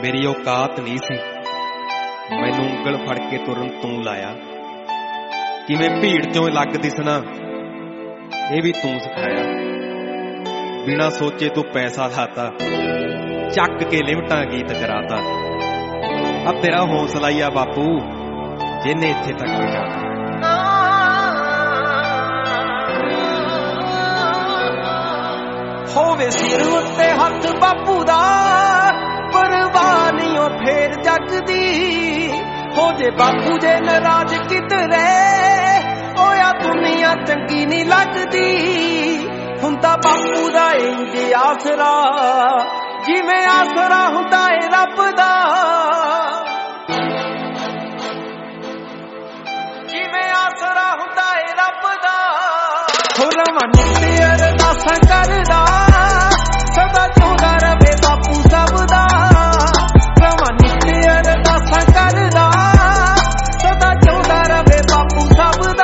मेरी औकात नहीं सी, मैनू ਉਂਗਲ फड़ के तुरन तू लाया। किवें भीड़ चों लग दिसना ये भी तू सिखाया। बिना सोचे तू पैसा लाता, चक के लिमटा गीत कराता। अब तेरा हौसला ही आ बापू जिन्हें इत्थे तक पहुंचाता। होवे सिर उत्ते हथ बापू दा, परवाह नहीं ओ फेर जग दी। हो जे बापू जे नाराज किधरे, ओया दुनिया चंगी नहीं लगदी। हुंदा बापू दा इंज आसरा, जिवें आसरा हुंदा है रब दा। जिवें आसरा हुंदा है रब दा। हो रवां नित्य अरदासां करदा, सदा जिउंदा रवे बापू सब दा। रवां नित्य अरदासां करदा, सदा जिउंदा रवे बापू सब दा।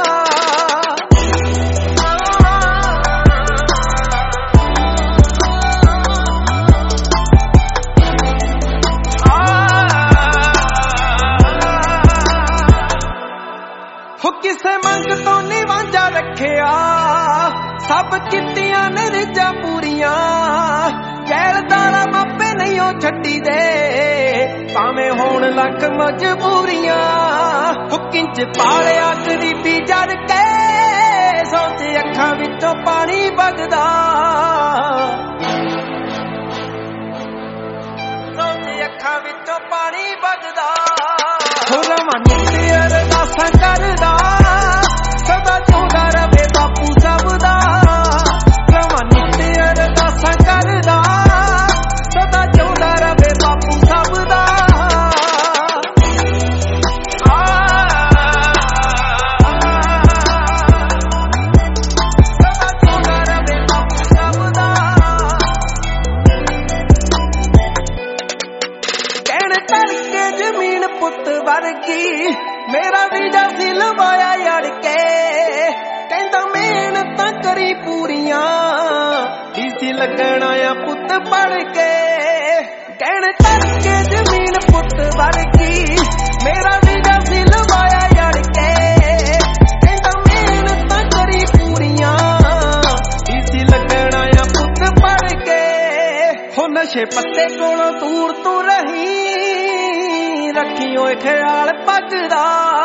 हो किसे मंग तो नहीं वांझा रखिया, सब कितियां ने रिजा पूरियां। जैलदारा मापे नहीं हो छड्डी दे, भावें होण लख मजबूरियां। हो किंज पालिया गरीबी जड़ के, सोचे अखां विचों पानी बगदा। सोचे अखां विचों पानी बगदा। हो रवां नित्य अरदासां करदा, सदा जिउंदा रवे बापू सब दा। रवां नित्य अरदासां करदा, सदा जिउंदा रवे बापू सब दा। सदा जिउंदा रवे बापू सब दा। कहण तड़के जमीन पुत वर्गी, मेरा वीजा सी लवाया यार के। कहंदा मेहनतां करी पूरियां, इसी लगना आ पुत पढ़ के। कहण तड़के जमीन पुत वर्गी, मेरा वीजा सी लवाया यार के। कहंदा मेहनतां करी पूरियां, इसी लगना आ पुत पढ़ के। हो नशे पत्ते कोलों दूर तू रही, रखी ओए ख्याल पग दा।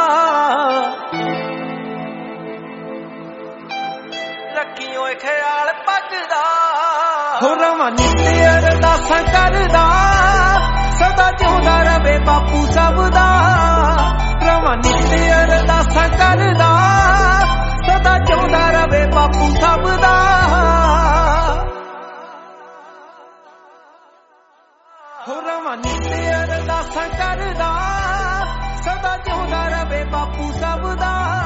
रखी ओए ख्याल पग दा। हो रवां नित्य अरदासां करदा, सदा जिउंदा रवे बापू सब दा। रवां नित्य अरदासां करदा, सदा जिउंदा रवे बापू सब दा। हो रवां नित्य अरदासां करदा, सदा जिउंदा रवे बापू सब दा।